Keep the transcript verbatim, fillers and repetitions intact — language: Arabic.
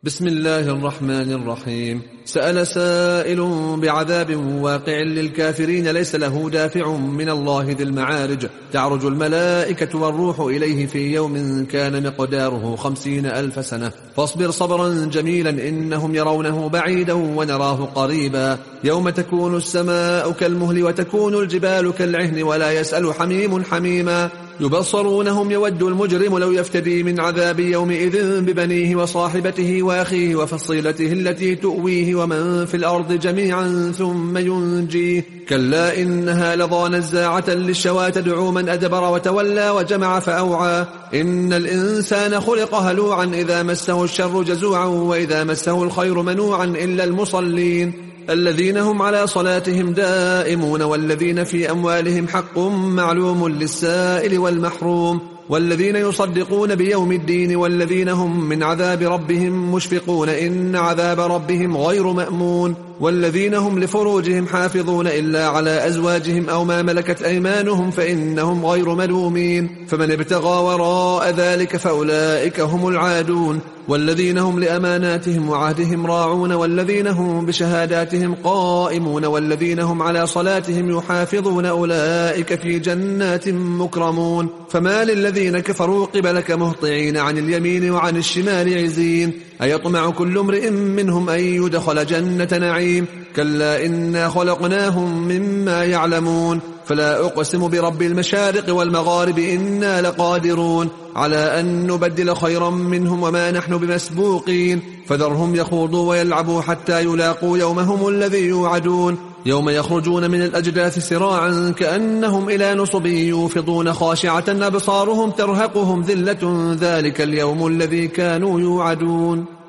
بسم الله الرحمن الرحيم. سأل سائل بعذاب واقع للكافرين ليس له دافع من الله ذي المعارج، تعرج الملائكة والروح إليه في يوم كان مقداره خمسين ألف سنة، فاصبر صبرا جميلا إنهم يرونه بعيدا ونراه قريبا، يوم تكون السماء كالمهل وتكون الجبال كالعهن ولا يسأل حميم حميما، يبصرونهم يود المجرم لو يفتدي من عذاب يومئذ ببنيه وصاحبته وأخيه وفصيلته التي تؤويه ومن في الأرض جميعا ثم ينجيه، كلا إنها لظى نزاعة للشوى تدعو من أدبر وتولى وجمع فأوعى، إن الإنسان خلق هلوعا إذا مسه الشر جزوعا وإذا مسه الخير منوعا إلا المصلين الذين هم على صلاتهم دائمون والذين في أموالهم حق معلوم للسائل والمحروم والذين يصدقون بيوم الدين والذين هم من عذاب ربهم مشفقون إن عذاب ربهم غير مأمون والذين هم لفروجهم حافظون إلا على أزواجهم أو ما ملكت أيمانهم فإنهم غير ملومين فمن ابتغى وراء ذلك فأولئك هم العادون والذين هم لأماناتهم وعهدهم راعون والذين هم بشهاداتهم قائمون والذين هم على صلاتهم يحافظون أولئك في جنات مكرمون فما للذين كفروا قبلك مهطعين عن اليمين وعن الشمال عزين أيطمع كل امرئ منهم أن يدخل جنة نعيم كلا إنا خلقناهم مما يعلمون فلا أقسم برب المشارق والمغارب إنا لقادرون على أن نبدل خيرا منهم وما نحن بمسبوقين فذرهم يخوضوا ويلعبوا حتى يلاقوا يومهم الذي يوعدون يوم يخرجون من الأجداث سراعا كأنهم إلى نصب يوفضون خاشعة أبصارهم ترهقهم ذلة ذلك اليوم الذي كانوا يوعدون.